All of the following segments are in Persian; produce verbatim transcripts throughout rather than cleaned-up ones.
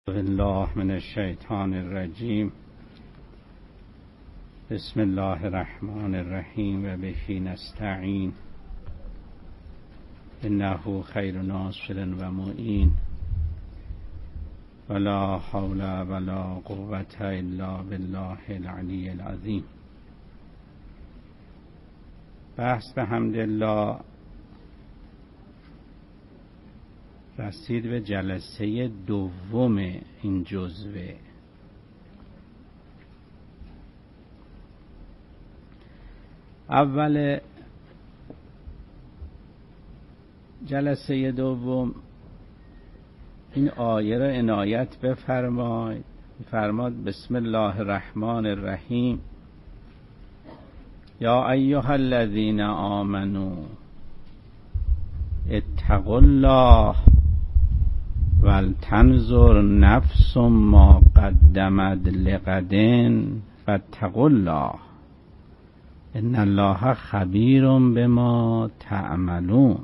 بالله من الشیطان الرجیم. بسم الله الرحمن الرحیم و به نستعین انه خیر ناصر و معین ولا حول ولا قوة الا بالله العلی العظیم. بحث به حمدالله رسید به جلسه دوم این جزوه. اول جلسه دوم این آیه را عنایت بفرمایید. فرماد بسم الله الرحمن الرحیم یا ایها الذین آمنوا اتقوا الله ولتنظر نفس ما قدمت لغد فاتقوا الله ان الله خبیر بما تعملون.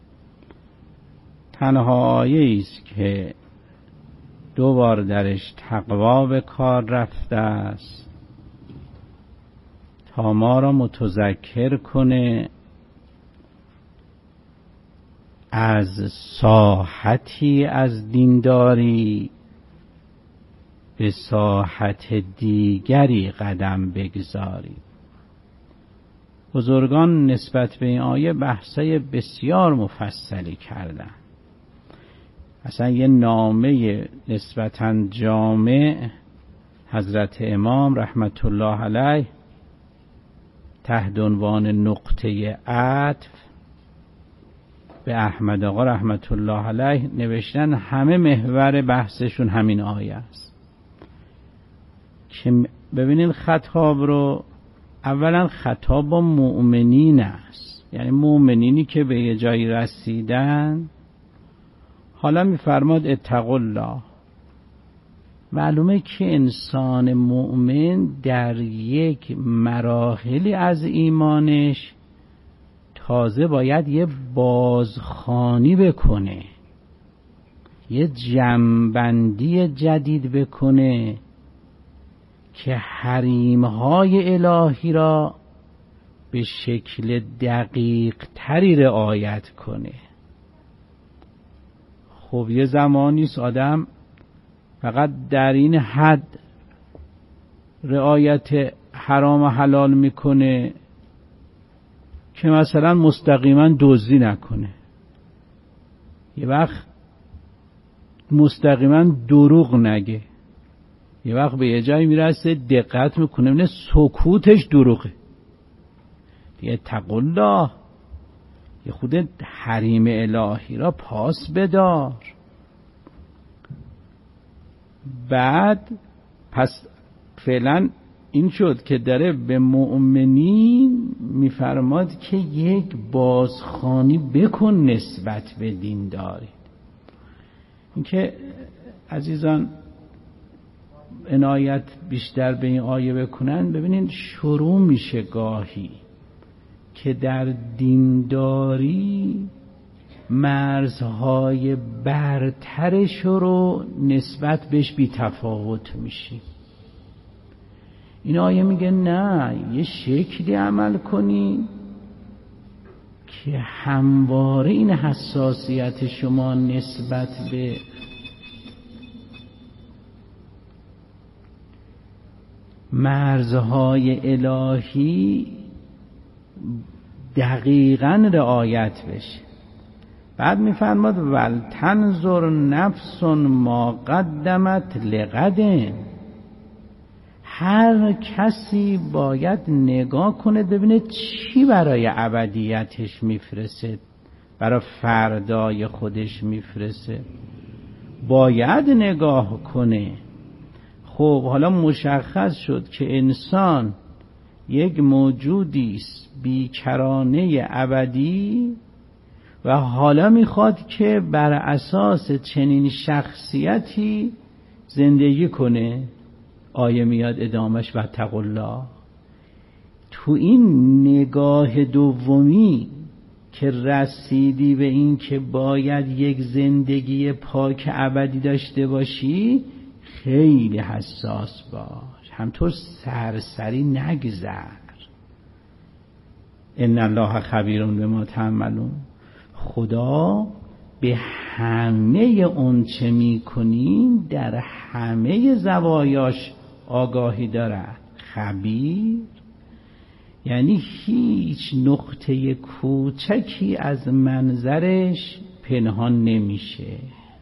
تنها آیه است که دو بار درش تقوا به کار رفته است تا ما را متذکر کنه از ساحتی از دینداری به ساحت دیگری قدم بگذارید. بزرگان نسبت به این آیه بحثای بسیار مفصلی کردن. اصلا یه نامه نسبتاً جامع حضرت امام رحمت الله علیه تحت عنوان نقطه عطف به احمد آقا رحمت الله علیه نوشتن. همه محور بحثشون همین آیه است که ببینین خطاب رو اولا خطاب با مؤمنین است، یعنی مؤمنینی که به یه جایی رسیدن. حالا میفرماد اتقوا الله. معلومه که انسان مؤمن در یک مراحلی از ایمانش تازه باید یه بازخوانی بکنه، یه جمع‌بندی جدید بکنه که حریم‌های الهی را به شکل دقیق تری رعایت کنه. خب یه زمانیست آدم فقط در این حد رعایت حرام و حلال میکنه که مثلا مستقیما دزدی نکنه، یه وقت مستقیما دروغ نگه، یه وقت به یه جایی میرسه دقت میکنه نه سکوتش دروغه. دیگه اتقوا الله، یه خود حریم الهی را پاس بدار. بعد پس فعلا این شد که داره به مؤمنین میفرماد که یک بازخوانی بکن نسبت به دین دارید. این که عزیزان عنایت بیشتر به این آیه بکنن. ببینید شروع میشه گاهی که در دینداری مرزهای برترش رو نسبت بهش بی تفاوت میشی. این آیه میگه نه، یه شکلی عمل کنی که همواره این حساسیت شما نسبت به مرزهای الهی دقیقاً رعایت بشه. بعد میفرماد ولتنظر نفس ما قدمت لغد. هر کسی باید نگاه کنه ببینه چی برای ابدیتش میفرسه، برای فردای خودش میفرسه. باید نگاه کنه. خب حالا مشخص شد که انسان یک موجودی است بیکرانه ابدی و حالا میخواد که بر اساس چنین شخصیتی زندگی کنه. آیه میاد ادامش و اتقوا الله. تو این نگاه دومی که رسیدی به این که باید یک زندگی پاک ابدی داشته باشی خیلی حساس باش، همطور سرسری نگذر. ان الله خبیر بما تعملون. خدا به همه اون چه میکنین در همه زوایاش آگاهی دارد. خبیر یعنی هیچ نقطه کوچکی از منظرش پنهان نمیشه.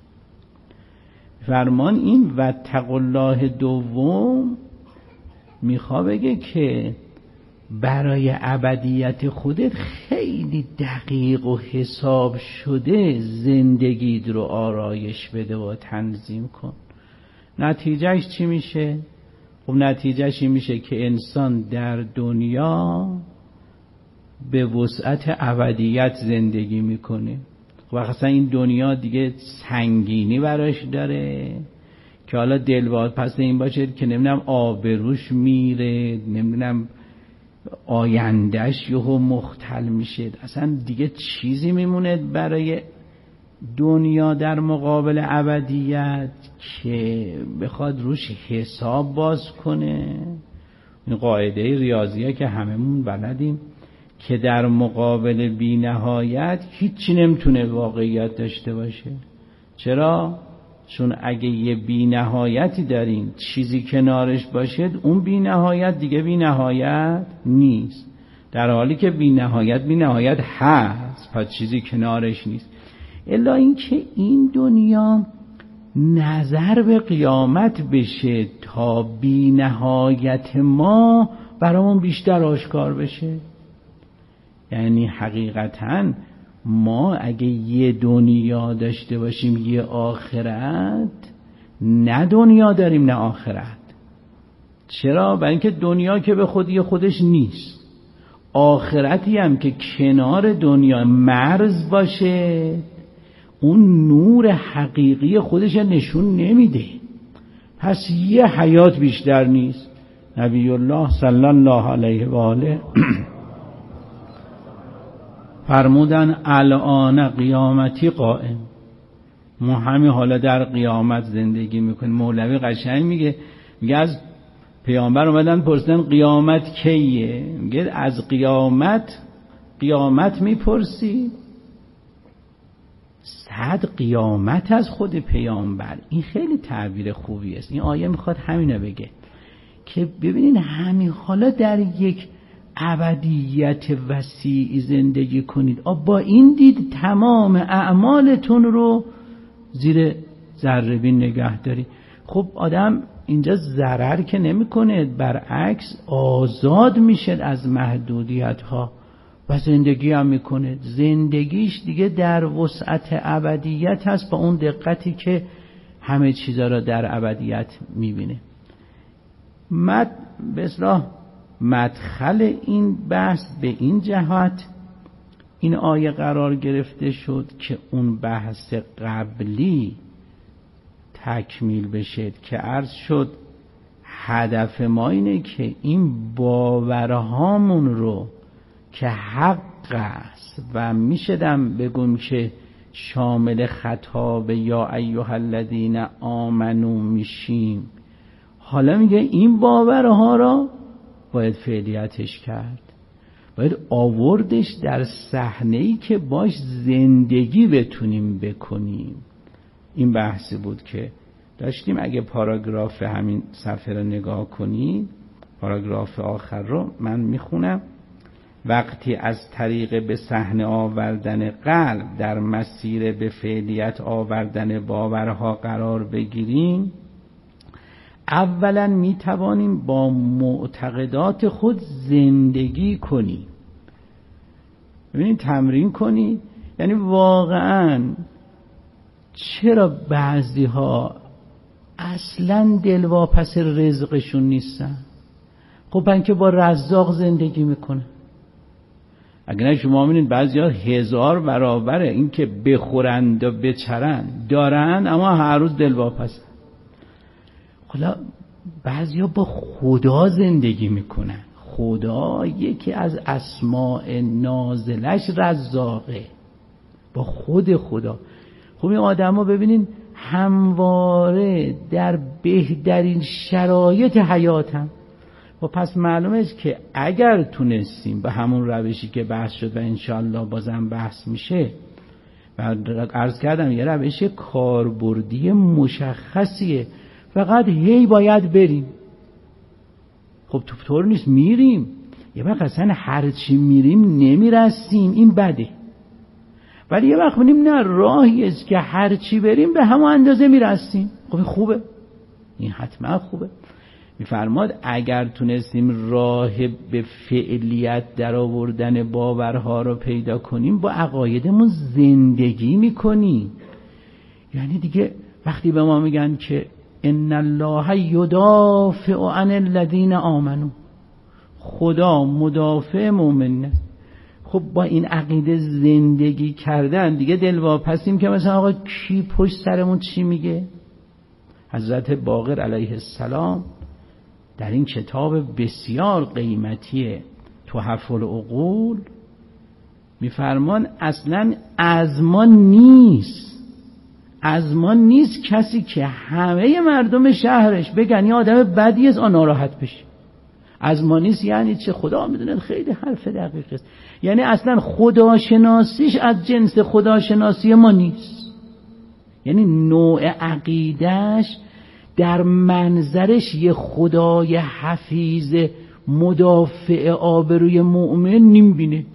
فرمان این واتقوا الله دوم میخواد بگه که برای ابدیت خودت خیلی دقیق و حساب شده زندگیت رو آرایش بده و تنظیم کن. نتیجهش چی میشه؟ خب نتیجهش این میشه که انسان در دنیا به وسعت ابدیت زندگی میکنه. خب اصلا این دنیا دیگه سنگینی براش داره که حالا دلواز پس این باشه که نمیدونم آبروش میره، نمیدونم آیندهش یهو مختل میشه، اصلا دیگه چیزی میمونه برای دنیا در مقابل ابدیت که بخواد روش حساب باز کنه. این قاعده ریاضیه که هممون بلدیم که در مقابل بی نهایت هیچی نمیتونه واقعیت داشته باشه. چرا؟ چون اگه یه بی نهایتی دارین چیزی کنارش باشه اون بی نهایت دیگه بی نهایت نیست، در حالی که بی نهایت بی نهایت هست، پس چیزی کنارش نیست. الا اینکه این دنیا نظر به قیامت بشه تا بی نهایت ما برامون بیشتر آشکار بشه. یعنی حقیقتاً ما اگه یه دنیا داشته باشیم یه آخرت، نه دنیا داریم نه آخرت. چرا؟ برای اینکه دنیا که به خودی خودش نیست، آخرتی هم که کنار دنیا مرز باشه اون نور حقیقی خودش نشون نمیده، پس یه حیات بیشتر نیست. نبی الله صلی الله علیه و آله فرمودن الان قیامتی قائم، ما همین حالا در قیامت زندگی میکنیم. مولوی قشنگ میگه میگه از پیامبر اومدن پرسیدن قیامت کیه؟ میگه از قیامت قیامت میپرسی؟ صد قیامت از خود پیامبر. این خیلی تعبیر خوبی است. این آیه میخواد همینو بگه که ببینین همین حالا در یک ابدیت وسیع زندگی کنید، با این دید تمام اعمالتون رو زیر ذره بین نگه داری. خب آدم اینجا ضرر که نمیکنه، برعکس آزاد میشه از محدودیت ها و زندگی هم میکنه. زندگیش دیگه در وسعت ابدیت هست با اون دقتی که همه چیزا را در ابدیت میبینه. مد به اصطلاح مدخل این بحث به این جهت این آیه قرار گرفته شد که اون بحث قبلی تکمیل بشه که عرض شد هدف ما اینه که این باورهامون رو که حق است و میشدم بگم که شامل خطاب یا ایها الذین آمنو میشیم، حالا میگه این باورها را باید فعلیتش کرد، باید آوردش در صحنه‌ای که باش زندگی بتونیم بکنیم. این بحثی بود که داشتیم. اگه پاراگراف همین صفحه رو نگاه کنید، پاراگراف آخر رو من میخونم. وقتی از طریق به صحنه آوردن قلب در مسیر به فعلیت آوردن باورها قرار بگیریم، اولا می توانیم با معتقدات خود زندگی کنیم. ببینید تمرین کنید. یعنی واقعا چرا بعضی ها اصلا دلواپس رزقشون نیستن؟ خب من که با رزاق زندگی میکنه. اگر نه شما می‌بینید بعضیا هزار برابر این که بخورند و بچرند دارن، اما هر روز دلواپس. حالا بعضیا با خدا زندگی میکنن، خدا یکی از اسماء نازلش رزاقه، با خود خدا. خب این آدم ها ببینین همواره در بهترین شرایط حیاتن. و پس معلومه است که اگر تونستیم به همون روشی که بحث شد و انشالله بازم بحث میشه و عرض کردم یه روش کاربردی مشخصیه، فقط هی باید بریم. خب تو طور نیست میریم یه وقت اصلا هرچی میریم نمیرسیم، این بده. ولی یه وقت می‌بینیم نه، راهی است که هرچی بریم به همون اندازه میرسیم. خب خوبه، این حتما خوبه. میفرماد اگر تونستیم راه به فعلیت در آوردن باورها رو پیدا کنیم با عقایدمون زندگی میکنیم. یعنی دیگه وقتی به ما میگن که ان الله یدافع عن الذین آمنوا، خدا مدافع مؤمنه، خب با این عقیده زندگی کردن دیگه دلواپسیم که مثلا آقا کی پشت سرمون چی میگه. حضرت باقر علیه السلام در این کتاب بسیار قیمتی تحف العقول میفرمان اصلا از ما نیست، از ما نیست کسی که همه مردم شهرش بگن یه آدم بدی است آن ناراحت بشه. از ما نیست یعنی چه؟ خدا میدونه. خیلی حرف دقیق است. یعنی اصلا خداشناسیش از جنس خداشناسی ما نیست. یعنی نوع عقیدش در منظرش یه خدای حفیظ مدافع آبروی مؤمن نمیبینه.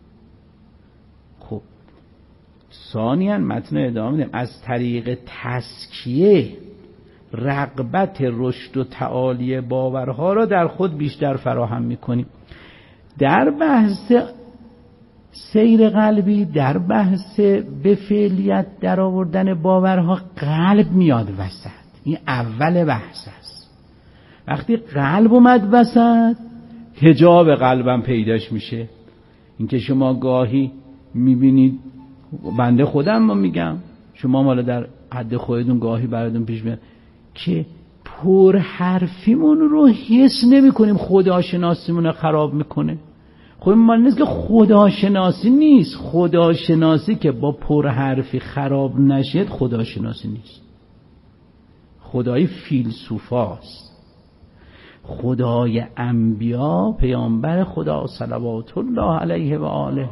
خب ثانیاً متن ادامه میدم از طریق تزکیه رغبت رشد و تعالی باورها را در خود بیشتر فراهم میکنیم. در بحث سیر قلبی، در بحث به فعلیت در آوردن باورها قلب میاد وسط. این اول بحث است. وقتی قلب اومد وسط حجاب قلبم پیداش میشه. اینکه شما گاهی میبینید، بنده خودم ما میگم، شما مالا در حد خودتون گاهی براتون پیش میاد که پر حرفیمون رو حس نمی کنیم، خداشناسیمون رو خراب میکنه. خب مال نیست که خداشناسی نیست، خداشناسی که با پر حرفی خراب نشد خداشناسی نیست. خدای فیلسوفاست، خدای انبیا، پیامبر خدا صلوات الله علیه و آله.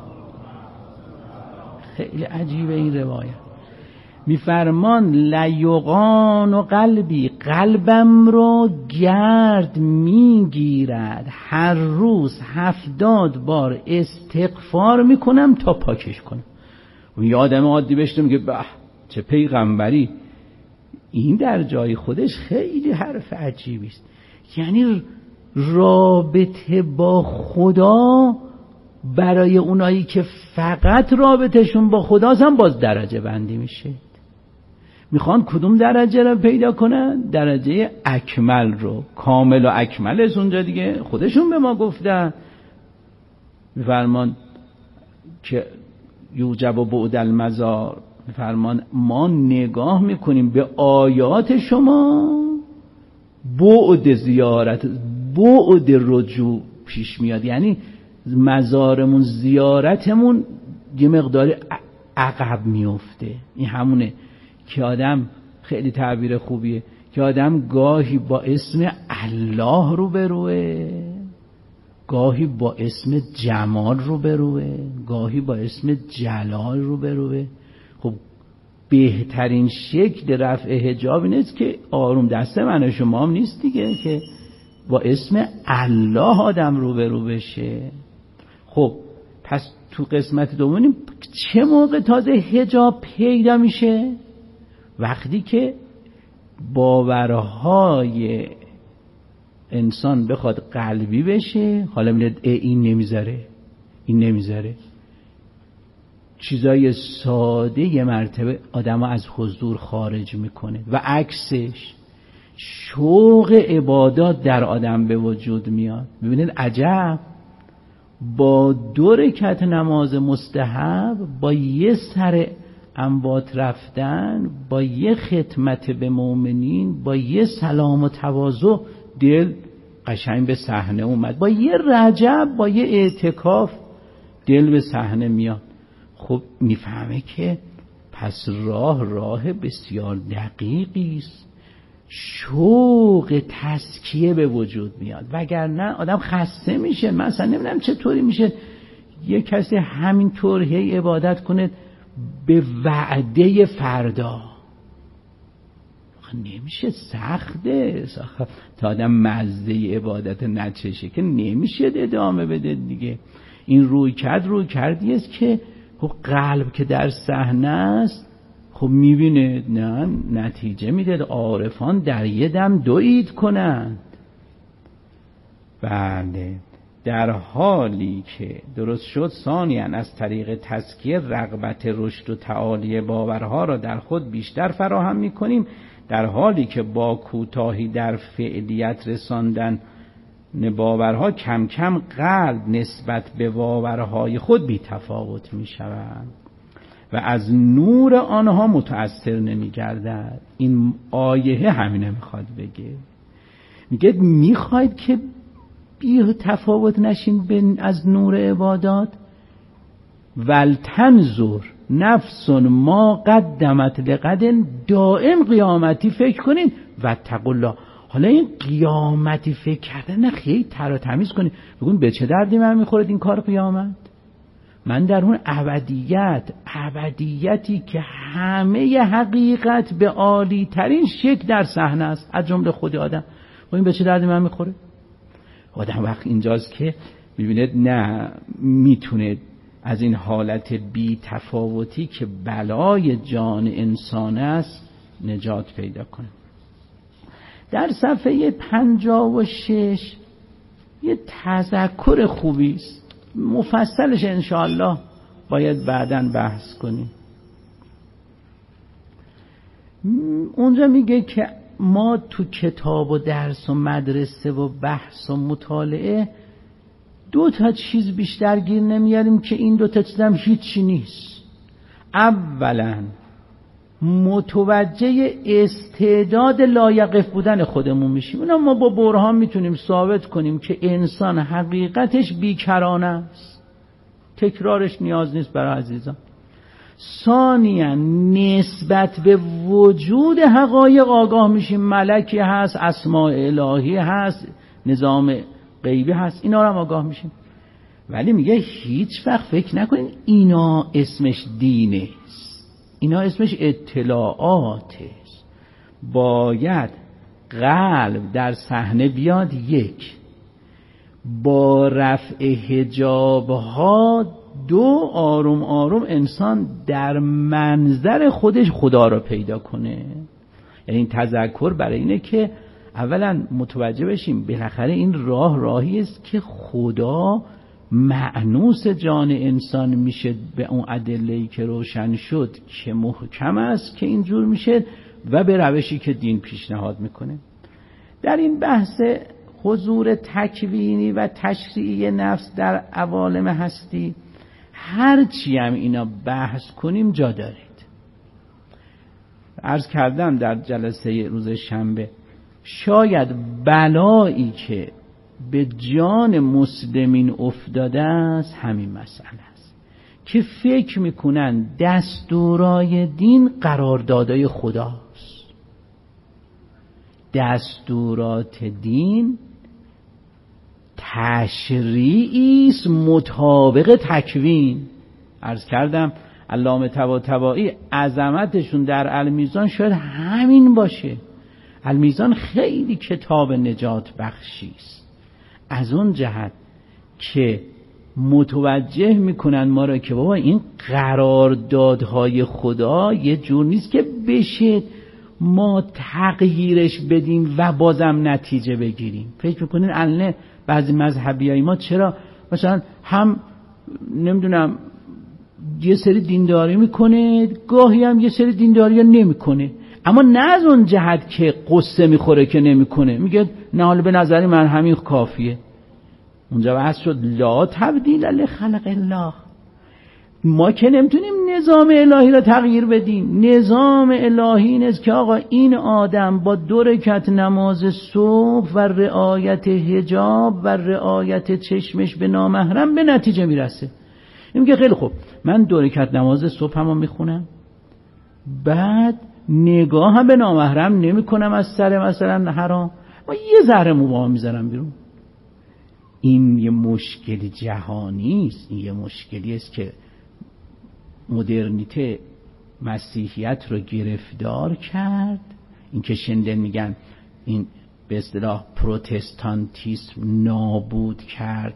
خیلی عجیبه این روایت. میفرمان لیقان و قلبی، قلبم رو گرد میگیرد، هر روز هفتاد بار استغفار میکنم تا پاکش کنم. و یه آدم عادی بشتم که به چه پیغمبری. این در جای خودش خیلی حرف عجیبی است. یعنی رابطه با خدا برای اونایی که فقط رابطهشون با خداست هم باز درجه بندی میشه. میخوان کدوم درجه رو پیدا کنن؟ درجه اکمل رو. کامل و اکمل از اونجا دیگه خودشون به ما گفتن. میفرمان که یوجب و بعد المزار، میفرمان ما نگاه میکنیم به آیات شما، بعد زیارت، بعد رجوع پیش میاد. یعنی مزارمون، زیارتمون یه مقدار عقب میفته. این همونه که آدم، خیلی تعبیر خوبیه، که آدم گاهی با اسم الله رو بروه، گاهی با اسم جمال رو بروه، گاهی با اسم جلال رو بروه. خب بهترین شکل رفع حجاب این است که آروم، دست من و شما هم نیست دیگه، که با اسم الله آدم رو برو بشه. خب پس تو قسمت دومیم چه موقع تازه حجاب پیدا میشه؟ وقتی که باورهای انسان بخواد قلبی بشه. حالا میاد این نمیذاره، این نمیذاره، چیزای ساده یه مرتبه آدم از حضور خارج میکنه و عکسش شوق عبادات در آدم به وجود میاد. ببینید عجب، با دو رکعت نماز مستحب، با یه سر اموات رفتن، با یه خدمت به مؤمنین، با یه سلام و تواضع، دل قشنگ به صحنه اومد، با یه رجب، با یه اعتکاف دل به صحنه میاد. خب میفهمه که پس راه راه بسیار دقیقی است، شوق تزکیه به وجود میاد، وگرنه آدم خسته میشه. مثلا نمیدونم چطوری میشه یه کسی همینطور هی عبادت کنه به وعده فردا، نمیشه، سخته تا آدم مزه عبادت نچشه که نمیشه ادامه بده دیگه. این روی کرد روی کردی است که خب قلب که در صحنه است خب میبینه نه نتیجه میده. عارفان در یه دم دوید کنند. بله، در حالی که درست شد ثانیاً از طریق تزکیه رغبت رشد و تعالی باورها را در خود بیشتر فراهم میکنیم، در حالی که با کوتاهی در فعلیت رساندن باورها کم کم قلب نسبت به باورهای خود بی تفاوت می شود و از نور آنها متأثر نمی گردد. این آیه همینه میخواد بگه، میگه میخواید که بی تفاوت نشین از نور عبادات. ولتنظر نفس ما قدمت لغد، دائم قیامتی فکر کنین و اتقوا الله. حالا این قیامتی فکر کردن نه خیلی تر و تمیز کنین، بگون به چه دردی من میخورد این کار قیامت؟ من در اون ابدیت، ابدیتی که همه حقیقت به عالی ترین شکل در صحنه است از جمله خود آدم، و این به چه دردی من میخوره؟ آدم وقت اینجاست که میبینه نه میتونه از این حالت بی تفاوتی که بلای جان انسان است نجات پیدا کنه. در صفحه پنجاه و شش یه تذکر خوبی است، مفصلش انشاءالله باید بعداً بحث کنیم. اونجا میگه که ما تو کتاب و درس و مدرسه و بحث و مطالعه دو تا چیز بیشتر گیر نمیاریم که این دو تا چیز هم هیچی نیست. اولا متوجه استعداد لایقف بودن خودمون میشیم. اونا ما با برهان میتونیم ثابت کنیم که انسان حقیقتش بیکرانه است، تکرارش نیاز نیست برای عزیزان. ثانیاً نسبت به وجود حقایق آگاه میشیم، ملکی هست، اسماء الهی هست، نظام غیبی هست، اینا رو هم آگاه میشیم. ولی میگه هیچ وقت فکر نکنین اینا اسمش دینه، اینا اسمش اطلاعاته. باید قلب در صحنه بیاد، یک با رفع حجابها، دو آروم آروم انسان در منظر خودش خدا را پیدا کنه. یعنی این تذکر برای اینه که اولا متوجه بشیم بالاخره این راه راهی است که خدا مأنوس جان انسان میشه به اون ادله‌ای که روشن شد که محکم است که اینجور میشه و به روشی که دین پیشنهاد میکنه. در این بحث حضور تکوینی و تشریعی نفس در عوالم هستی هرچی هم اینا بحث کنیم جا دارید. عرض کردم در جلسه روز شنبه شاید بلایی که به جان مسلمین افتاده است همین مسئله است که فکر میکنن دستورای دین قراردادهای خداست. دستورات دین تشریعی است مطابق تکوین. عرض کردم علامه طباطبایی عظمتشون در المیزان شاید همین باشه. المیزان خیلی کتاب نجات بخشی است از اون جهت که متوجه میکنن ما را که بابا این قراردادهای خدا یه جور نیست که بشه ما تغییرش بدیم و بازم نتیجه بگیریم. فکر میکنین الان بعضی مذهبیای ما چرا مثلا هم نمیدونم یه سری دینداری میکنه گاهی هم یه سری دینداری ها نمیکنه، اما نه از اون جهت که قصه میخوره که نمیکنه، میگه نه حالا به نظری من همین کافیه. اونجا بحث شد لا تبدیل لخلق الله. ما که نمیتونیم نظام الهی را تغییر بدیم. نظام الهی این است که آقا این آدم با دو رکعت نماز صبح و رعایت حجاب و رعایت چشمش به نامحرم به نتیجه میرسه. این میگه خیلی خوب، من دو رکعت نماز صبح هم میخونم، بعد نگاه هم به نامحرم نمی کنم از سر مثلا حرام، و یه ذره موبا میذارم بیرون. این یه مشکل جهانی است. این یه مشکلی است که مدرنیته مسیحیت رو گرفتار کرد. این که شنیدن میگن این به اصطلاح پروتستانتیسم نابود کرد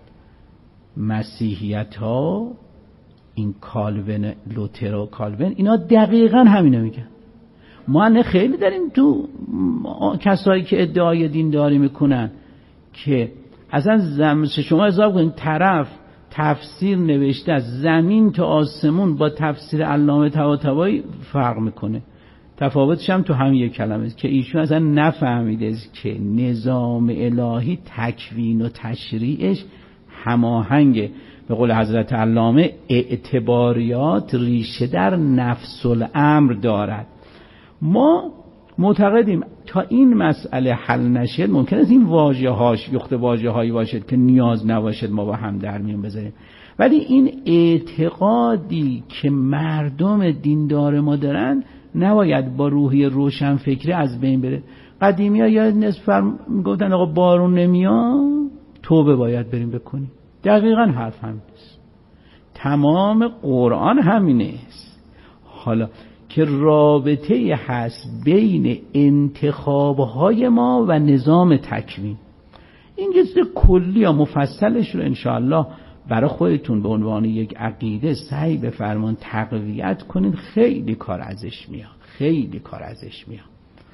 مسیحیت ها، این کالوین، لوتر و کالوین، اینا دقیقا همینو میگن. ما نه خیلی داریم تو کسایی که ادعای دینداری میکنن که اصلا زم... شما حساب کنید طرف تفسیر نوشته از زمین تا آسمون با تفسیر علامه طباطبایی فرق میکنه. تفاوتش هم تو همین یک کلمه است که ایشون اصلا نفهمیده که نظام الهی تکوین و تشریعش هماهنگه. به قول حضرت علامه اعتباریات ریشه در نفس الامر دارد. ما معتقدیم تا این مسئله حل نشد ممکن است این واژه هاش یخت واژه هایی باشد که نیاز نباشد ما با هم در میون بذاریم، ولی این اعتقادی که مردم دیندار ما دارن نباید با روحی روشن فکری از بین بره. قدیمی ها یا نصف میگفتن آقا بارون نمیاد توبه باید بریم بکنیم. دقیقا حرف همین است. تمام قرآن همینه است. حالا که رابطه هست بین انتخابهای ما و نظام تکوین، این چیز کلی یا مفصلش رو انشاءالله برای خودتون به عنوان یک عقیده سعی بفرمان تقویت کنین. خیلی کار ازش میاد، خیلی کار ازش میاد.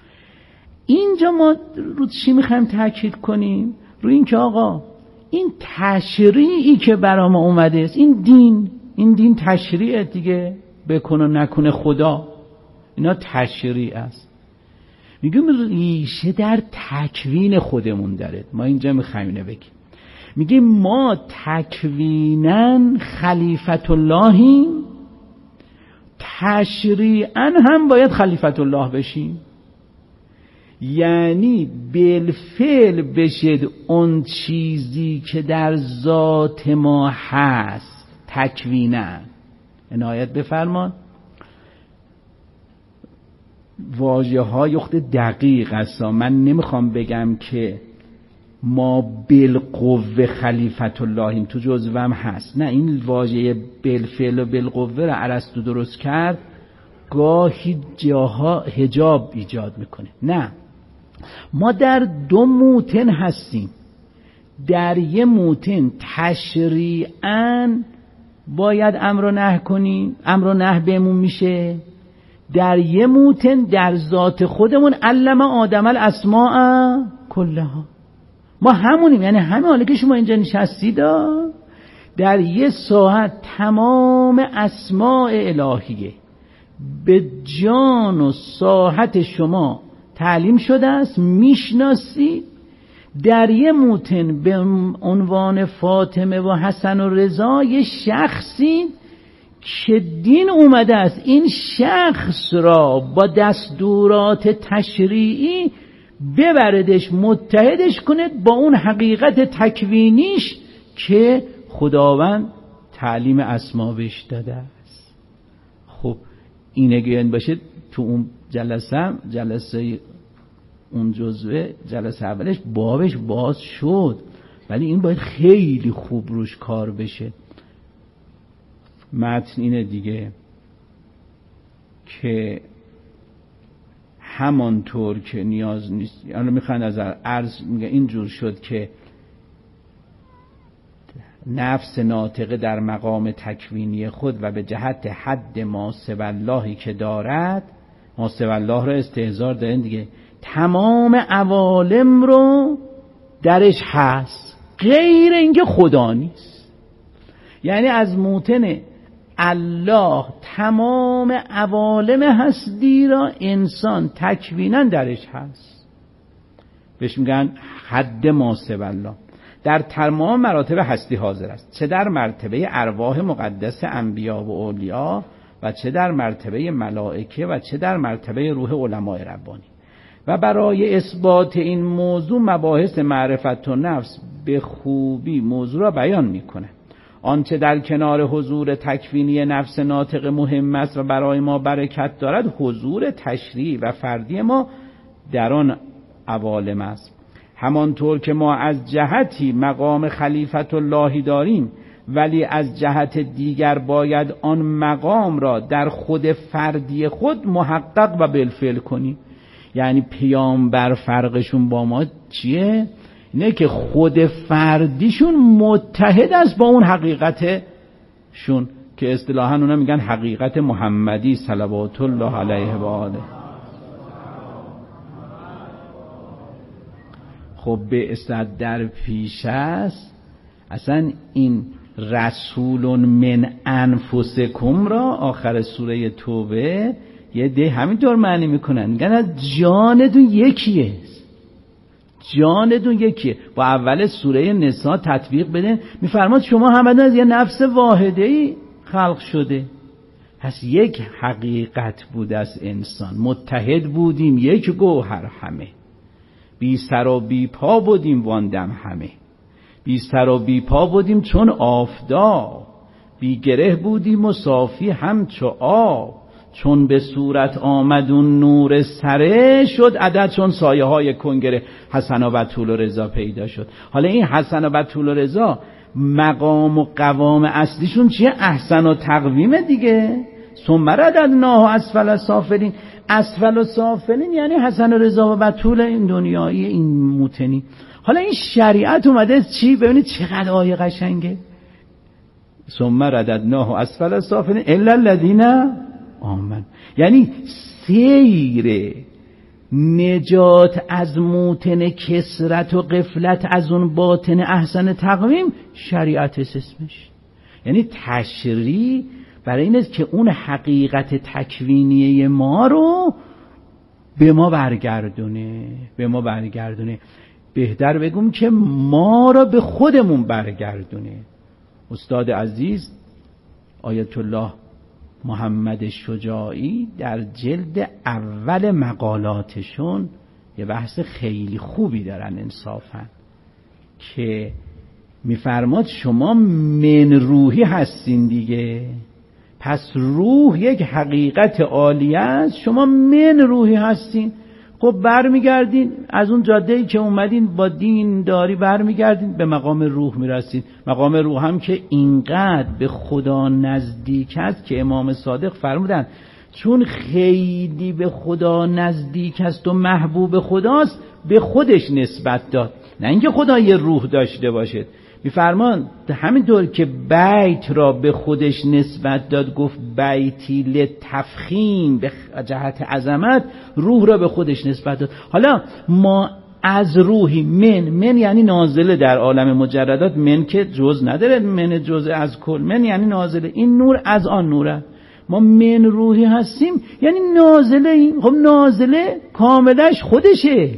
اینجا ما رو چی میخوایم تاکید کنیم؟ رو این که آقا این تشریعی که برای ما اومده است، این دین، این دین تشریعه دیگه، بکن و نکنه خدا، اینا تشریع است. میگیم ریشه در تکوین خودمون داره. ما اینجا میخوایم اینو بگیم، میگیم ما تکویناً خلیفت اللهیم، تشریعاً هم باید خلیفت الله بشیم. یعنی بالفعل بشد اون چیزی که در ذات ما هست تکویناً. عنایت بفرمان. واژه های خود دقیق است. من نمیخوام بگم که ما بالقوه خلیفت اللهیم، تو جزوم هست. نه، این واژه بالفعل و بالقوه را ارسطو درست کرد، گاهی جاها حجاب ایجاد میکنه. نه، ما در دو موتن هستیم. در یه موتن تشریعاً باید امر و نهی کنیم، امر و نهی بهمون میشه. در یه موتن در ذات خودمون علم آدم الاسماء کلها، ما همونیم. یعنی همه حالی که شما اینجا نشستید در یه ساعت تمام اسماء الهیه به جان و ساحت شما تعلیم شده است، میشناسی. در یه موتن به عنوان فاطمه و حسن و رضا یه شخصی که دین اومده است این شخص را با دستورات تشریعی ببردش، متحدش کنه با اون حقیقت تکوینیش که خداوند تعلیم اسما بهش داده است. خب این اگه باشه تو اون جلسه جلسه اون جزوه جلسه اولش بابش باز شد، ولی این باید خیلی خوب روش کار بشه. متن اینه دیگه که همانطور که نیاز نیست، یعنی میخوان از عرض میگه اینجور شد که نفس ناطقه در مقام تکوینی خود و به جهت حد ما سوی اللهی که دارد، ما سوی الله رو استحضار دارن دیگه، تمام عوالم رو درش هست غیر اینکه خدا نیست. یعنی از موتن الله تمام عوالم هستی را انسان تکویناً درش هست، بهش میگن حد ما سوی الله. در تمام مراتب هستی حاضر است، چه در مرتبه ارواح مقدس انبیا و اولیا و چه در مرتبه ملائکه و چه در مرتبه روح علماء ربانی. و برای اثبات این موضوع مباحث معرفت و نفس به خوبی موضوع را بیان میکنه. آنچه در کنار حضور تکوینی نفس ناطق مهم است و برای ما برکت دارد، حضور تشریعی و فردی ما در آن عوالم است. همانطور که ما از جهتی مقام خلیفت اللهی داریم، ولی از جهت دیگر باید آن مقام را در خود فردی خود محقق و بالفعل کنیم. یعنی پیامبر فرقشون با ما چیه؟ اینه که خود فردیشون متحد است با اون حقیقتشون که اصطلاحاً اونا میگن حقیقت محمدی صلوات الله علیه و آله. خب به اصطلاح در پیش است اصلا این رسول من انفسکم را آخر سوره توبه یه ده همینطور معنی میکنن، میگن از جانتون یکیه، جانتون یکیه. با اول سوره نساء تطبیق بدن، میفرماد شما همه از یه نفس واحده ای خلق شده. پس یک حقیقت بود از انسان، متحد بودیم، یک گوهر همه، بی سر و بی پا بودیم واندم همه، بی سر و بی پا بودیم چون آفتاب، بی گره بودیم و صافی همچو آب، چون به صورت آمدون نور سره شد عدد چون سایه های کنگره. حسن و بطول و رضا پیدا شد. حالا این حسن و بطول و رضا مقام و قوام اصلیشون چیه؟ احسن و تقویم دیگه. ثم رددناه اسفل سافلین. اسفل و سافلین یعنی حسن و رضا و بطول این دنیایی این موتنی. حالا این شریعت اومده چی؟ ببینید چقدر آیه قشنگه. ثم رددناه اسفل سافلین الا الذین آمن. یعنی سیر نجات از موتن کسرت و غفلت از اون باطن احسن تقویم شریعت اسمش. یعنی تشریع برای این است که اون حقیقت تکوینیه ما رو به ما برگردونه، به ما برگردونه. بهتر بگم که ما رو به خودمون برگردونه. استاد عزیز آیت الله محمد شجاعی در جلد اول مقالاتشون یه بحث خیلی خوبی دارن انصافا، که میفرماد شما من روحی هستین دیگه، پس روح یک حقیقت عالی است، شما من روحی هستین. خب برمیگردین از اون جاده‌ای که اومدین با دین داری برمیگردین به مقام روح میرسید. مقام روح هم که اینقدر به خدا نزدیک است که امام صادق فرمودن چون خیلی به خدا نزدیک است و محبوب خداست به خودش نسبت داد، نه اینکه خدا یه روح داشته باشه. میفرمان همینطور که بیت را به خودش نسبت داد، گفت بیتی لتفخیم به جهت عظمت، روح را به خودش نسبت داد. حالا ما از روحی من، من یعنی نازله در عالم مجردات، من که جز نداره، من جز از کل، من یعنی نازله، این نور از آن نوره. ما من روحی هستیم یعنی نازله این. خب نازله کاملش خودشه.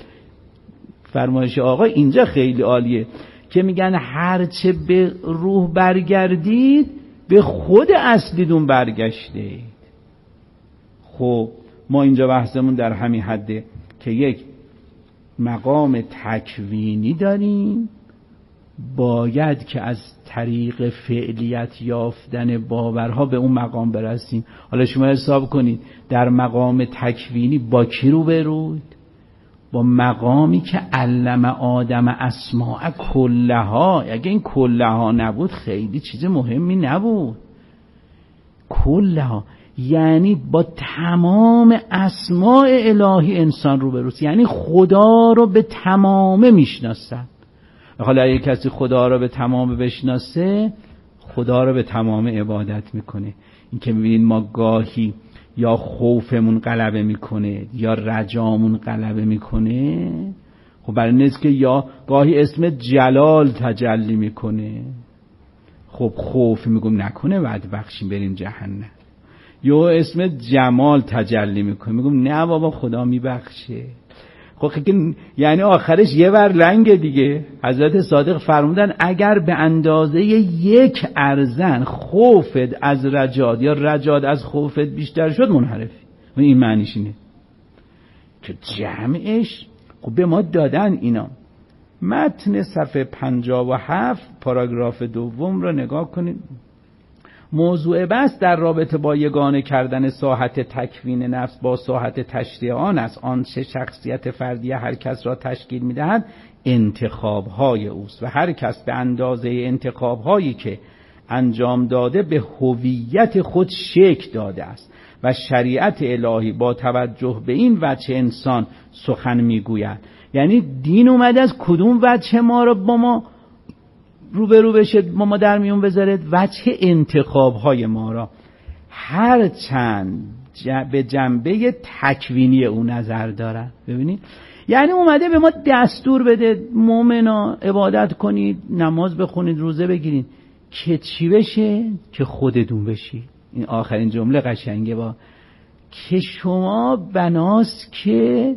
فرمایش آقا اینجا خیلی عالیه که میگن هرچه به روح برگردید به خود اصلیدون برگشتید. خب ما اینجا بحثمون در همین حده که یک مقام تکوینی داریم، باید که از طریق فعلیت یافتن باورها به اون مقام برسیم. حالا شما حساب کنید در مقام تکوینی با کی رو برود؟ با مقامی که علم آدم اسماء کلها. اگه این کلها نبود خیلی چیز مهمی نبود. کلها یعنی با تمام اسماء الهی انسان رو بروست، یعنی خدا رو به تمامه میشناسن. حالا اگه کسی خدا رو به تمامه بشناسه، خدا رو به تمامه عبادت میکنه. این که میبینید ما گاهی یا خوفمون غلبه میکنه یا رجامون غلبه میکنه، خب برای نیست که یا گاهی اسم جلال تجلی میکنه، خب خوف میگم نکنه بعد بخشیم بریم جهنم، یا اسم جمال تجلی میکنه میگم نه بابا خدا میبخشه. خب یعنی آخرش یه ور لنگه دیگه. حضرت صادق فرمودن اگر به اندازه یک ارزن خوفت از رجاد یا رجاد از خوفت بیشتر شد منحرفی. و این معنیش اینه که جمعش خب به ما دادن اینا. متن صفحه پنجاه و هفت پاراگراف دوم رو نگاه کنید. موضوع بحث در رابطه با یگانه کردن ساحت تکوین نفس با ساحت تشریع آن است. آن چه شخصیت فردی هر کس را تشکیل می‌دهد انتخاب‌های اوست و هر کس به اندازه انتخاب‌هایی که انجام داده به هویت خود شکل داده است و شریعت الهی با توجه به این وجه انسان سخن می‌گوید. یعنی دین اومده از کدوم وجه ما رو با ما روبرو بشه، ما ما در میون بذاره وجه انتخاب‌های ما را، هر چند به جنبه تکوینی او نظر دارد. ببینید یعنی اومده به ما دستور بده مؤمنا عبادت کنید، نماز بخونید، روزه بگیرید که چی بشه؟ که خودتون بشی. این آخرین جمله قشنگه، با که شما بناست که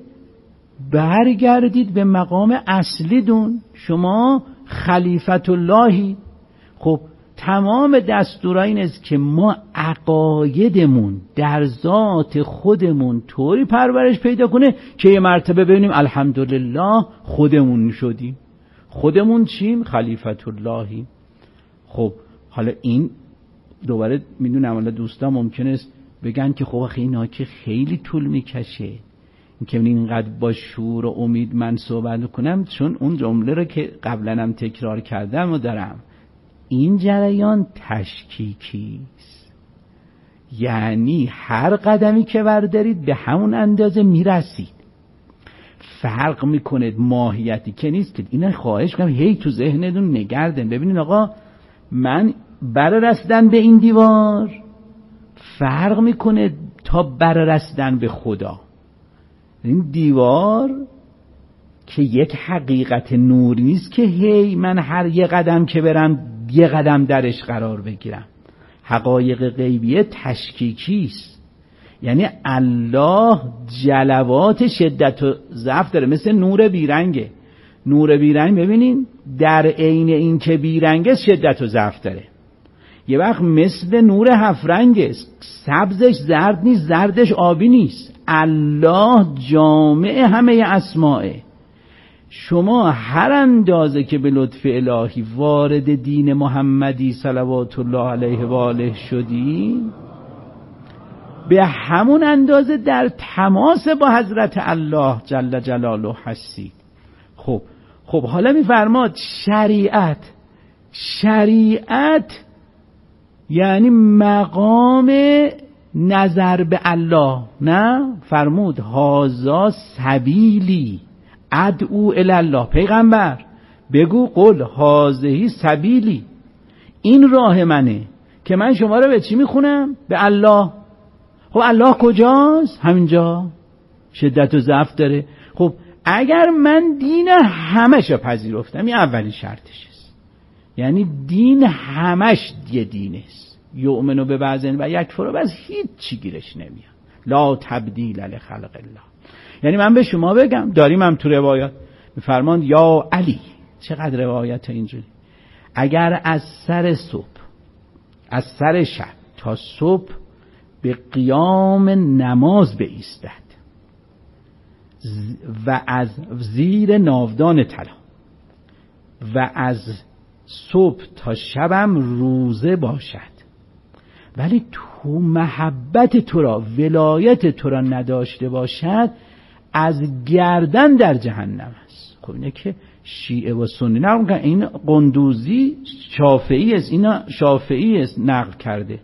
برگردید به مقام اصلیدون، شما خلیفت اللهی. خب تمام دستورا این است که ما عقایدمون در ذات خودمون طوری پرورش پیدا کنه که یه مرتبه ببینیم الحمدلله خودمون شدیم. خودمون چیم؟ خلیفت اللهی. خب حالا این دوباره میدونم حالا دوستان ممکنه است بگن که خب اینا که خیلی طول میکشه که اینقدر با شور و امید من صحبت کنم، چون اون جمله رو که قبلا هم تکرار کردم و دارم. این جریان تشکیکی است، یعنی هر قدمی که بردارید به همون اندازه میرسید. فرق میکنه، ماهیتی که نیست که اینا خواهش کنم هی تو ذهنتون نگردن. ببینید آقا من برای رسیدن به این دیوار فرق میکنه تا برای رسیدن به خدا. این دیوار که یک حقیقت نوری نیست که هی من هر یه قدم که برم یه قدم درش قرار بگیرم. حقایق غیبیه تشکیکی است، یعنی الله جلوات شدت و ضعف داره، مثل نور بیرنگه. نور بیرنگ ببینین در عین این که بیرنگه شدت و ضعف داره. یه وقت مثل نور هفت رنگه، سبزش زرد نیست، زردش آبی نیست. الله جامع همه اسماءه. شما هر اندازه که به لطف الهی وارد دین محمدی صلوات الله علیه و آله شدی، به همون اندازه در تماس با حضرت الله جل جلاله هستی. خب خب حالا میفرماد شریعت شریعت یعنی مقام نظر به الله. نه فرمود هازا سبیلی ادعو الی الله. پیغمبر بگو قل هازهی سبیلی، این راه منه که من شما رو به چی میخونم؟ به الله. خب الله کجاست؟ همینجا. شدت و ضعف داره. خب اگر من دین همش رو پذیرفتم، این اولی شرطش است، یعنی دین همش یه دین است، یؤمنو به بعضن و یکفرو بس هیچ چی گیرش نمیاد. لا تبدیل لخلق الله. یعنی من به شما بگم، داریم هم تو روایات میفرمان یا علی، چقدر روایت اینجوری، اگر از سر صبح از سر شب تا صبح به قیام نماز بایستد و از زیر ناودان طلا و از صبح تا شبم روزه باشد، ولی تو محبت تو را ولایت تو را نداشته باشد، از گردن در جهنم است. خب اینه که شیعه و سنی نقل میکنن، این قندوزی شافعی است، اینا شافعی است نقل کرده.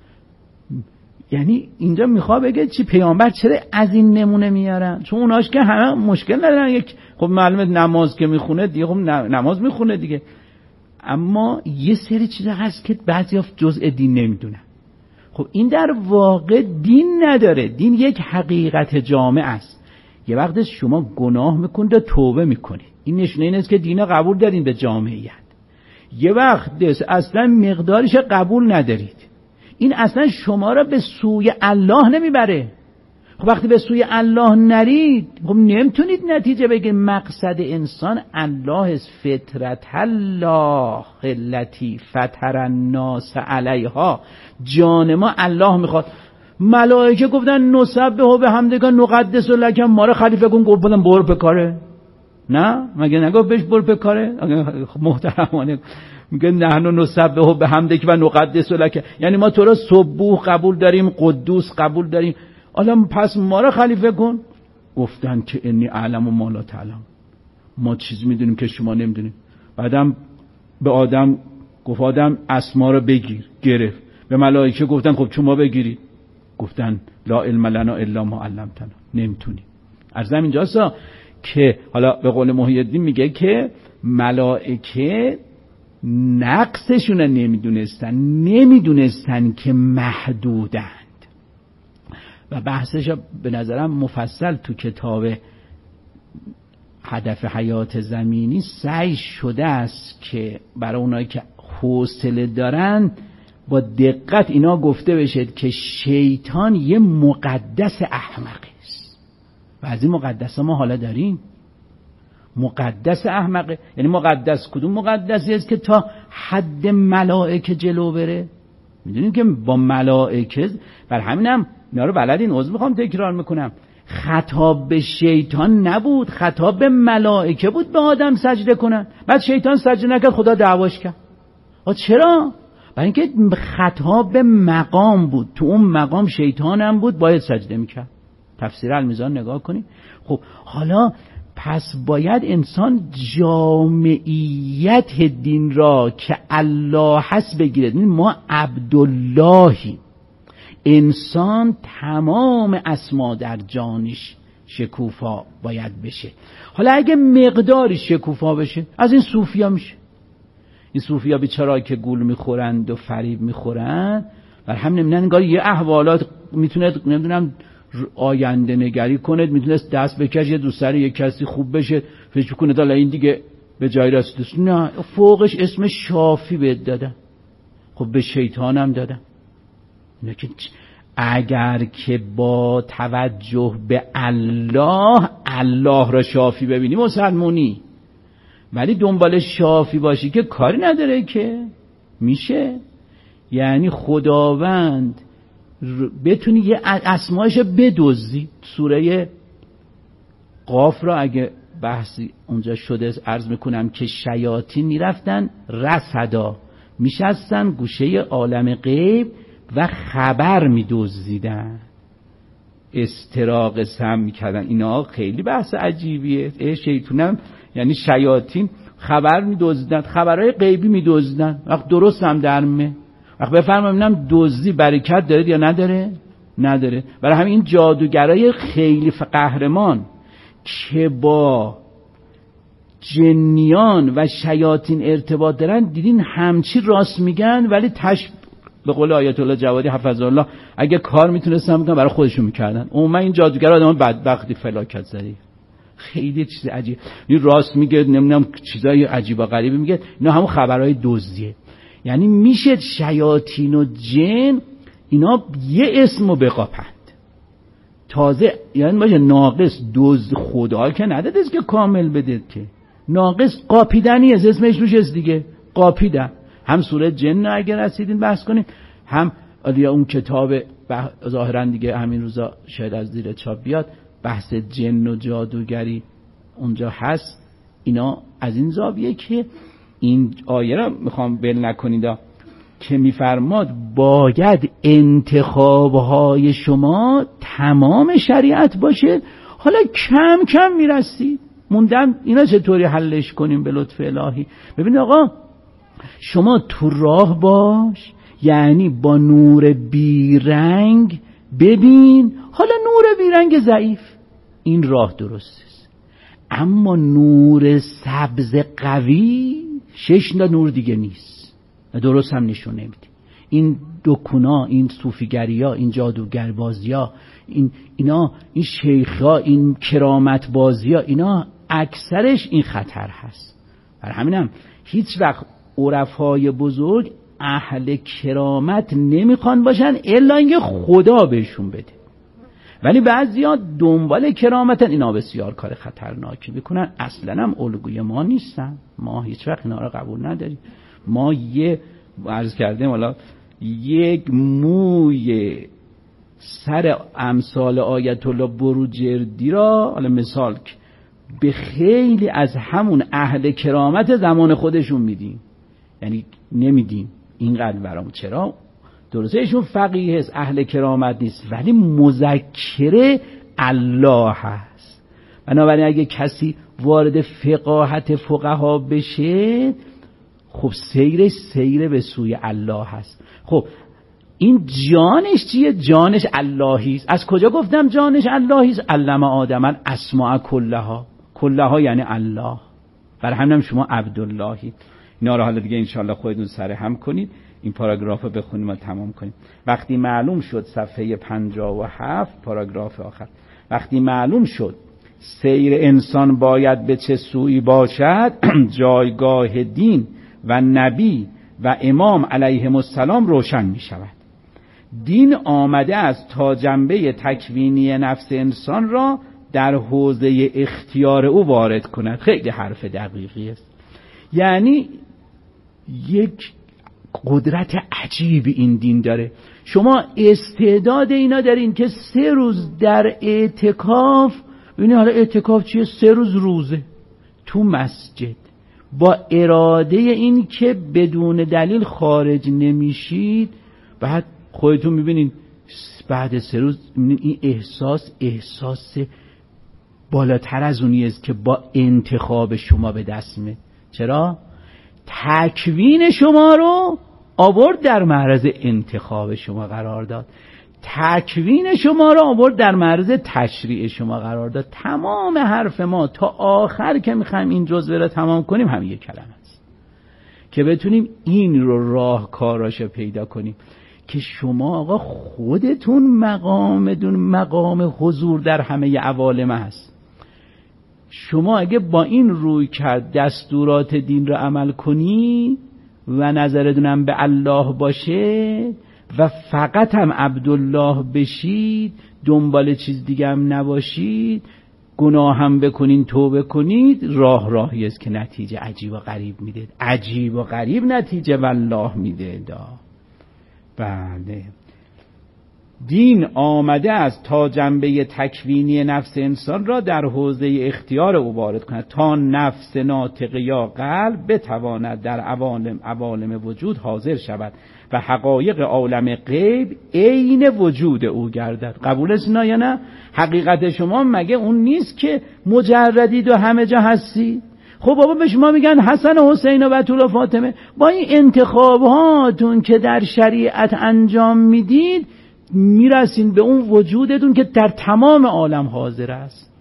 یعنی اینجا میخواد بگه چی؟ پیامبر چرا از این نمونه میارن؟ چون اوناش که همه مشکل ندارن، یک خب معلومه نماز که میخونه دیگه، خب نماز میخونه دیگه، اما یه سری چیزا هست که بعضیا جزء دین نمیدونن. خب این در واقع دین نداره، دین یک حقیقت جامع است. یه وقت شما گناه میکنید و توبه میکنید، این نشونه این است که دین قبول دارین به جامعیت. یه وقت اصلا مقدارش قبول ندارید، این اصلا شما را به سوی الله نمیبره. خب وقتی به سوی الله نرید، خب نمیتونید نتیجه بگیرید. مقصد انسان الله است، فطرت الله التي فطر الناس علیها. جان ما الله میخواد. ملائکه گفتن نسبح بحمدک نقدس لک، ما رو خلیفه کن، گفتن برو به کاره. نه مگه نگفت بهش برو به کاره؟ محترمانه میگه نحن نسبح بحمدک و نقدس لک، یعنی ما تو رو سبوح قبول داریم، قدوس قبول داریم، حالا پس ما رو خلیفه کن. گفتن که انی اعلم و ما لا تعلم، ما چیزی میدونیم که شما نمیدونیم. بعدم به آدم گفت آدم اسما رو بگیر، گرفت. به ملائکه گفتن خب شما بگیرید، گفتن لا علم لنا الا ما علمتنا، نمیتونیم. عرضم اینجاست که حالا به قول محی الدین میگه که ملائکه نقصشون نمیدونستن، نمیدونستن که محدودند. و بحثش به نظرم مفصل تو کتاب هدف حیات زمینی سعی شده است که برای اونایی که حوصله دارن با دقت اینا گفته بشه که شیطان یه مقدس احمقی است و از این مقدس ما حالا داریم. مقدس احمقه، یعنی مقدس کدوم مقدسی است که تا حد ملائکه جلو بره؟ میدونیم که با ملائکه، بر همینم اینا رو بلدین، عذر میخوام تکرار میکنم، خطاب به شیطان نبود، خطاب به ملائکه بود به آدم سجده کنن. بعد شیطان سجده نکرد، خدا دعواش کرد. آ چرا؟ برای اینکه خطاب به مقام بود، تو اون مقام شیطان هم بود، باید سجده میکرد. تفسیر المیزان نگاه کنید. خب حالا پس باید انسان جامعیت دین را که الله هست بگیرد. ما عبداللهی، انسان تمام اسما در جانش شکوفا باید بشه. حالا اگه مقداری شکوفا بشه از این صوفیا میشه. این صوفیا بیچاره‌ها که گول میخورند و فریب میخورند، بر هم نمیدونن انگار یه احوالات میتونه نمیدونم آینده نگری کنه، میتونه دست بکشه یه دوستر یه کسی خوب بشه، فکر کنه حالا این دیگه به جای رسیده. نه، فوقش اسم شافی بهت دادن، خب به شیطان هم دادن. لیکن اگر که با توجه به الله الله را شافی ببینی مسلمونی، ولی دنبال شافی باشی که کاری نداره که میشه. یعنی خداوند بتونی یه اسمایش بدزدی. سوره قاف را اگه بحثی اونجا شده عرض میکنم که شیاطین میرفتن رصدا میشستن گوشه عالم غیب و خبر میدزدیدن، استراق سم میکردن. اینا خیلی بحث عجیبیه. ای شیطونم یعنی شیاطین خبر میدزدیدن، خبرهای غیبی میدزدیدن. وقت درست هم درمه. وقت بفرمایید ببینم دزدی برکت داره یا نداره؟ نداره. برای همین این جادوگرای خیلی قهرمان که با جنیان و شیاطین ارتباط دارن، دیدین همچی راست میگن ولی تش به قول آیت الله جوادی حفظه الله اگه کار میتونستن بکنن برای خودشون میکردن. عموما این جادوگرا آدم بدبختی فلاکت زدی. خیلی چیز عجیب. این راست میگه، نمیدونم چیزای عجیب و غریبی میگه، اینا همون خبرهای دزدیه. یعنی میشه شیاطین و جن اینا یه اسمو بقاپند. تازه یعنی باشه ناقص دزد خدا که نداده که کامل بده، که ناقص قاپیدنی از اسمش روش است دیگه، قاپیدن. هم سوره جن اگر رسیدین بحث کنین، هم یا اون کتاب ظاهرا دیگه همین روزا شاید از زیر چاپ بیاد، بحث جن و جادوگری اونجا هست. اینا از این زاویه که این آیه را میخوام بل نکنید که میفرماد باید انتخابهای شما تمام شریعت باشه. حالا کم کم میرسید موندم اینا چطوری حلش کنیم به لطف الهی. ببین آقا شما تو راه باش، یعنی با نور بیرنگ ببین. حالا نور بیرنگ ضعیف این راه درست است، اما نور سبز قوی شش تا نور دیگه نیست، درست هم نشون نمیده. این دکونا، این صوفیگریا، این جادوگربازیا، این اینا، این شیخا، این کرامت بازیا، اینا اکثرش این خطر هست. برای همینم هیچ وقت عرفای بزرگ اهل کرامت نمیخوان باشن الا اینکه خدا بهشون بده. ولی بعضیا دنبال کرامتن، اینا بسیار کار خطرناکی میکنن، اصلا هم الگوی ما نیستن، ما هیچ وقت اینا رو قبول نداریم. ما یه عرض کردیم حالا یک موی سر امثال آیت الله بروجردی را حالا مثال به خیلی از همون اهل کرامت زمان خودشون میدیم، یعنی نمیدیم اینقدر برام. چرا؟ درسته ایشون فقیه است، اهل کرامت نیست، ولی مذکر الله هست. بنابراین اگه کسی وارد فقاهت فقها بشه، خب سیرش سیر به سوی الله هست. خب این جانش چیه؟ جانش اللهی است. از کجا گفتم جانش اللهی است؟ علم آدم الاسماء کلها، کلها یعنی الله. برای همینم شما عبداللهی. اینا رو حالا دیگه انشالله خودتون سره هم کنید، این پاراگراف رو بخونیم و تمام کنیم. وقتی معلوم شد، صفحه پنجاه و هفت پاراگراف آخر، وقتی معلوم شد سیر انسان باید به چه سوی باشد، جایگاه دین و نبی و امام علیهم السلام روشن می شود. دین آمده است تا جنبه تکوینی نفس انسان را در حوزه اختیار او وارد کند. خیلی حرف دقیقی است. یعنی یک قدرت عجیب این دین داره. شما استعداد اینا دارین که سه روز در اعتکاف، ببینید حالا اعتکاف چیه؟ سه روز روزه تو مسجد، با اراده این که بدون دلیل خارج نمیشید. بعد خودتون میبینید بعد سه روز این احساس احساس بالاتر از اونی است که با انتخاب شما به دست میاد. چرا؟ تکوین شما رو آورد در معرض انتخاب شما قرار داد، تکوین شما رو آورد در معرض تشریع شما قرار داد. تمام حرف ما تا آخر که میخوایم این جزوه رو تمام کنیم هم یک کلمه است که بتونیم این رو راهکاراش پیدا کنیم که شما آقا خودتون مقامتون مقام حضور در همه عوالم هست. شما اگه با این روی کرد دستورات دین رو عمل کنی و نظرتونم به الله باشه و فقط هم عبدالله بشید، دنبال چیز دیگه هم نباشید، گناه هم بکنین توبه کنید، راه راهی است که نتیجه عجیب و غریب میده، عجیب و غریب نتیجه والله میده. دا بله، دین آمده است تا جنبه تکوینی نفس انسان را در حوزه اختیار او وارد کند، تا نفس ناطق یا قلب بتواند در عوالم عوالم وجود حاضر شود و حقایق عالم غیب عین وجود او گردد. قبول است یا نه؟ حقیقت شما مگه اون نیست که مجردید و همه جا هستی؟ خب بابا به شما میگن حسن و حسین و بتول و فاطمه، با این انتخاباتون که در شریعت انجام میدید میرسین به اون وجودتون که در تمام عالم حاضر است.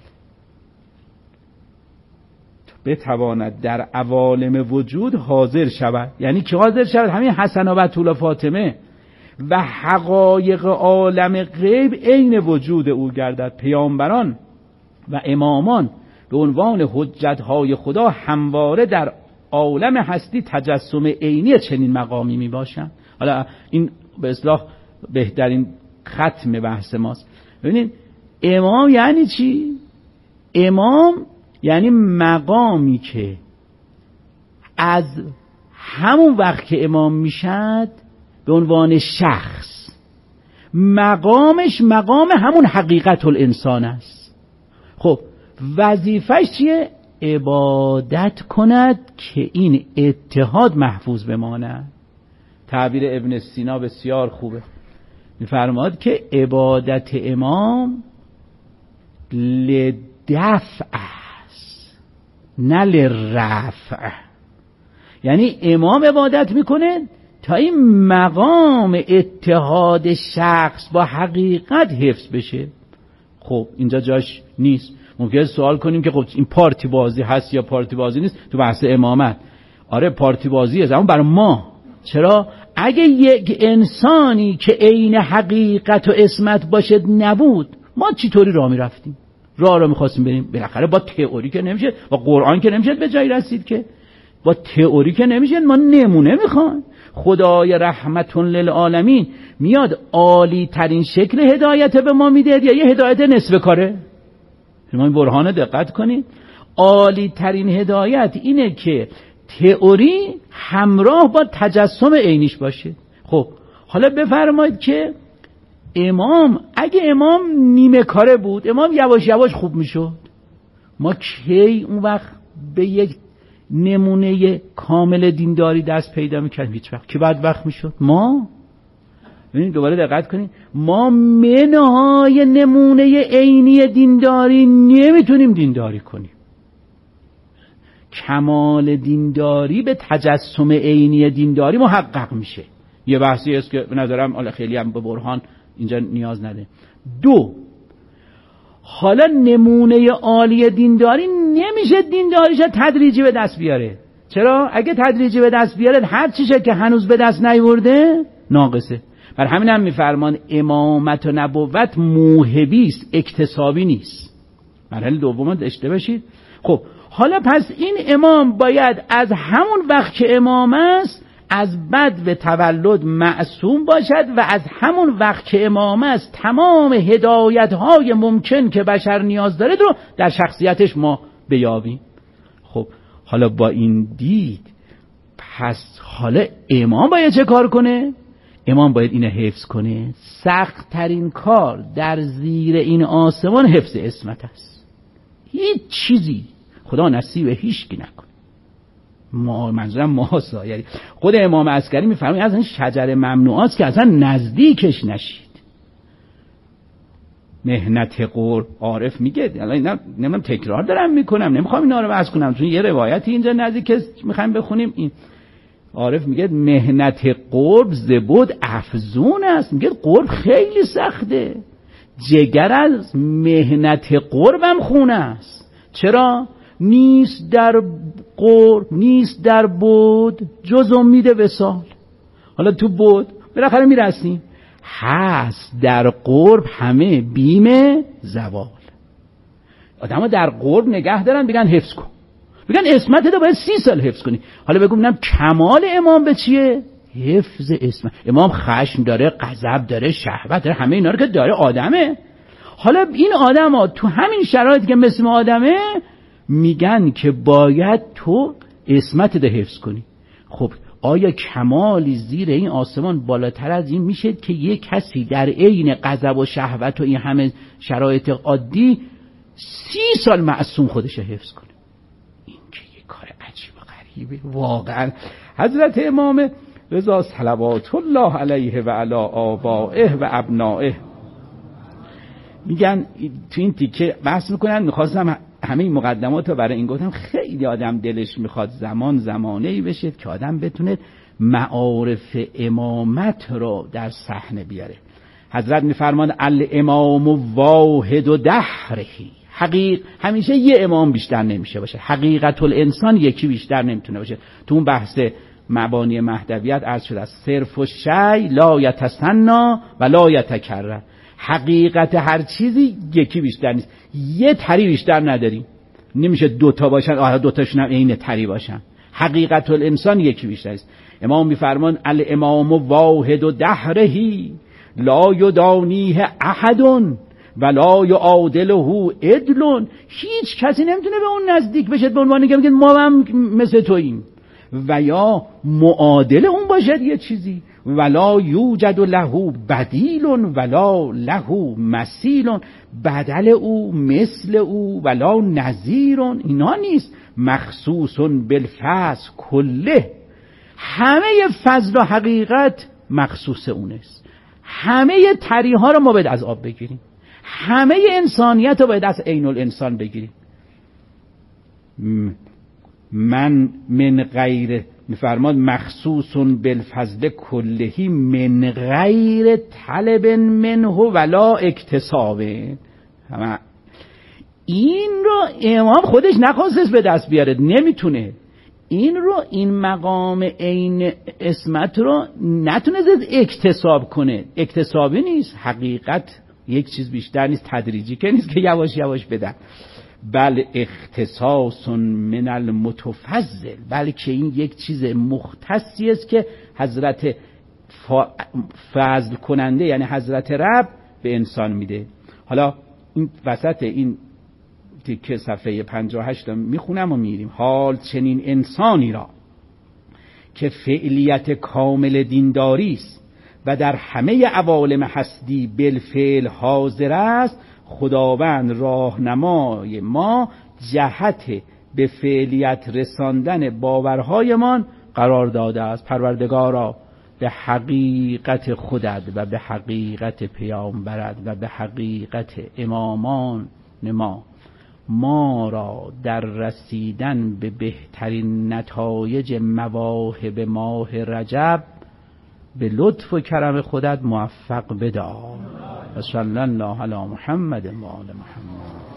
بتواند در عوالم وجود حاضر شود، یعنی که حاضر شود همین حسن و بتول و فاطمه و حقایق عالم غیب عین وجود او گردد. پیامبران و امامان به عنوان حجت‌های خدا همواره در عالم هستی تجسم عینی چنین مقامی می باشند. حالا این به اصطلاح بهترین ختم بحث ماست. ببینید امام یعنی چی؟ امام یعنی مقامی که از همون وقت که امام میشد به عنوان شخص مقامش مقام همون حقیقت الانسان است. خب وظیفش چیه؟ عبادت کند که این اتحاد محفوظ بماند. تعبیر ابن سینا بسیار خوبه، میفرماد که عبادت امام لدفع است نه لرفع. یعنی امام عبادت میکنه تا این مقام اتحاد شخص با حقیقت حفظ بشه. خب اینجا جاش نیست. ممکنه سوال کنیم که خب این پارتی بازی هست یا پارتی بازی نیست تو بحث امامت. آره پارتی بازی است، اما برای ما چرا؟ اگه یک انسانی که عین حقیقت و اسمت باشه نبود، ما چطوری راه میرفتیم؟ راه را میخواستیم بریم، بالاخره با تئوری که نمیشه، با قرآن که نمیشه به جایی رسید، که با تئوری که نمیشه، ما نمونه میخوایم. خدای رحمت للعالمین میاد عالی ترین شکل هدایت به ما میده یا یه هدایت نصف کاره؟ شما این برهان دقت کنید. عالی ترین هدایت اینه که تئوری همراه با تجسم عینیش باشه. خب حالا بفرمایید که امام، اگه امام نیمه کاره بود، امام یواش یواش خوب میشد، ما کی اون وقت به یک نمونه کامل دینداری دست پیدا میکردیم؟ هیچ وقت. که بعد وقت میشد ما. ببینید دوباره دقت کنید، ما منهای نمونه عینی دینداری نمیتونیم دینداری کنیم. کمال دینداری به تجسم عینی دینداری محقق میشه. یه بحثی است که به نظرم حالا خیلی هم به برهان اینجا نیاز نده. دو، حالا نمونه عالی دینداری نمیشه دینداریش تدریجی به دست بیاره. چرا؟ اگه تدریجی به دست بیاره هر چیزی که هنوز به دست نیورده ناقصه. بر همین هم میفرمان امامت و نبوت موهبی است، اکتسابی نیست. مرحله دوم داشته باشید. خب حالا پس این امام باید از همون وقت که امام است از بد به تولد معصوم باشد و از همون وقت که امام است تمام هدایت‌های ممکن که بشر نیاز داره رو در شخصیتش ما بیابیم. خب حالا با این دید پس حالا امام باید چه کار کنه؟ امام باید اینو حفظ کنه. سخت ترین کار در زیر این آسمان حفظ عصمت است. هیچ چیزی خدا نصیب هیچ کی نکنه. ما منظورم ماسا، یعنی خود امام عسکری میفرماید از این شجر ممنوعات که اصلا نزدیکش نشید. مهنت قرب، عارف میگه، الان نمیدونم تکرار دارم میکنم، نمیخوام اینا رو بحث کنم چون یه روایتی اینجا نزدیک میخوایم بخونیم. این عارف میگه مهنت قرب زبود افزون است. میگه قرب خیلی سخته، جگر از مهنت قربم خونه است. چرا؟ نیست در قرب، نیست در بود جز امید وصال. حالا تو بود بالاخره میرسیم، هست در قرب همه بیم زوال. آدم ها در قرب نگه دارن بگن حفظ کن، بگن عصمت تو باید سی سال حفظ کنی. حالا بگم ببینم کمال امام به چیه؟ حفظ عصمت. امام خشم داره، غضب داره، شهوت داره، همه اینا رو که داره آدمه. حالا این آدم ها تو همین شرایطی که مثل آدمه میگن که باید تو عصمت ده حفظ کنی. خب آیا کمالی زیر این آسمان بالاتر از این میشه که یک کسی در عین غضب و شهوت و این همه شرایط عادی سی سال معصوم خودش حفظ کنه؟ این که یک کار عجیب و غریبه واقعا. حضرت امام رضا صلوات الله علیه و علی آبائه و ابنائه میگن تو این تیکه بحث میکنن. میخواستم همه این مقدمات رو برای این گفتم، خیلی آدم دلش میخواد زمان زمانه‌ای بشه که آدم بتونه معارف امامت رو در صحنه بیاره. حضرت میفرمان الامام واحد و دهرهی. حقیق همیشه یه امام بیشتر نمیشه باشه، حقیقت الانسان یکی بیشتر نمیتونه باشه. تو اون بحث مبانی مهدویت عرض شده است صرف و شی لا یتسنا و لا یتکرر. حقیقت هر چیزی یکی بیشتر نیست، یه تری بیشتر نداریم. نمیشه دوتا باشن، آها دوتاشون هم عین تری باشن. حقیقت الانسان یکی بیشتر است. امام میفرمان الامام واحد و دهرهی لا یدانیه احد ولا یعادله عدل. هیچ کسی نمیتونه به اون نزدیک بشه به عنوانی که میگه ما هم مثل توییم، و یا معادل اون باشد یه چیزی. ولا یوجد له بدیل ولا له مثیل. بدل او مثل او ولا نظیر. اینا نیست. مخصوص بالفضل کله. همه فضل و حقیقت مخصوص اونست. همه تریها رو ما باید از آب بگیریم، همه انسانیت رو باید از عین الانسان بگیریم. من من غیر میفرماد مخصوص بالفضل کلهی من غیر طلب منه ولا اکتساب. این رو امام خودش نخواست به دست بیاره، نمیتونه. این رو این مقام عین عصمت رو نتونه اکتساب کنه، اکتسابی نیست. حقیقت یک چیز بیشتر نیست، تدریجی که نیست که یواش یواش بدن. بل اختصاص من المتفضل، بلکه این یک چیز مختصی است که حضرت فضل کننده یعنی حضرت رب به انسان میده. حالا این وسط این تیکه صفحه پنجاه و هشت میخونم و میریم. حال چنین انسانی را که فعلیت کامل دینداری است و در همه عوالم هستی بالفعل حاضر است، خداوند راهنمای ما جهت به فعلیت رساندن باورهایمان قرار داده است. پروردگارا به حقیقت خودت و به حقیقت پیامبرت و به حقیقت امامان ما ما را در رسیدن به بهترین نتایج مواهب ماه رجب به لطف و کرم خودت موفق بدار. و صلی الله علی محمد و آل محمد.